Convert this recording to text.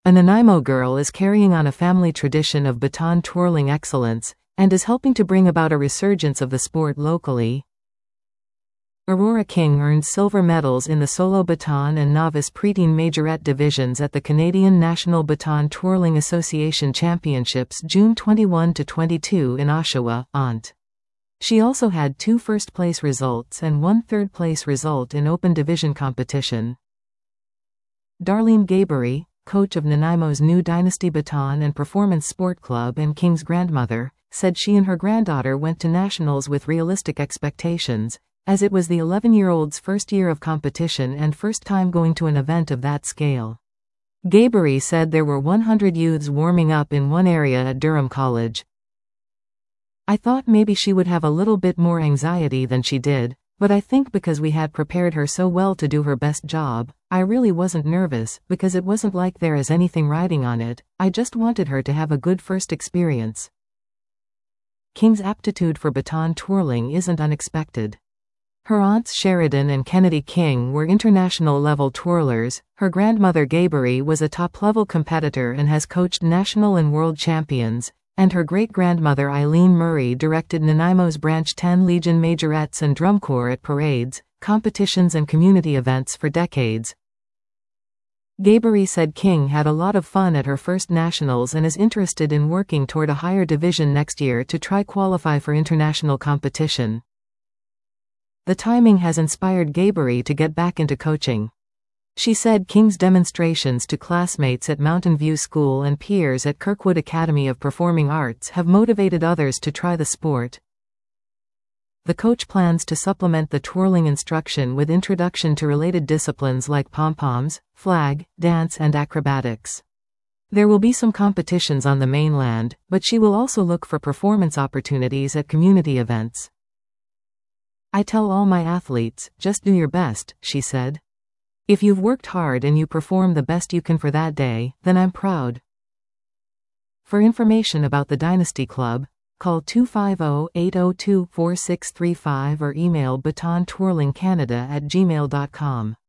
A Nanaimo girl is carrying on a family tradition of baton twirling excellence, and is helping to bring about a resurgence of the sport locally. Aurora King earned silver medals in the solo baton and novice preteen majorette divisions at the Canadian National Baton Twirling Association Championships June 21–22 in Oshawa, Ont. She also had 2 first-place results and 1 third-place result in open division competition. Darlene Gaybury, coach of Nanaimo's new Dynasty Baton and Performance Sport Club and King's grandmother, said she and her granddaughter went to nationals with realistic expectations, as it was the 11-year-old's first year of competition and first time going to an event of that scale. Gaybury said there were 100 youths warming up in one area at Durham College. I thought maybe she would have a little bit more anxiety than she did, but I think because we had prepared her so well to do her best job, I really wasn't nervous, because it wasn't like there is anything riding on it. I just wanted her to have a good first experience. King's aptitude for baton twirling isn't unexpected. Her aunts Sheridan and Kennedy King were international-level twirlers, her grandmother Gaybury was a top-level competitor and has coached national and world champions, and her great-grandmother Eileen Murray directed Nanaimo's Branch 10 Legion majorettes and drum corps at parades, competitions and community events for decades. Gaybury said King had a lot of fun at her first nationals and is interested in working toward a higher division next year to try qualify for international competition. The timing has inspired Gaybury to get back into coaching. She said King's demonstrations to classmates at Mountain View School and peers at Kirkwood Academy of Performing Arts have motivated others to try the sport. The coach plans to supplement the twirling instruction with introduction to related disciplines like pom-poms, flag, dance and acrobatics. There will be some competitions on the mainland, but she will also look for performance opportunities at community events. I tell all my athletes, just do your best, she said. If you've worked hard and you perform the best you can for that day, then I'm proud. For information about the Dynasty Club, call 250-802-4635 or email batontwirlingcanada@gmail.com.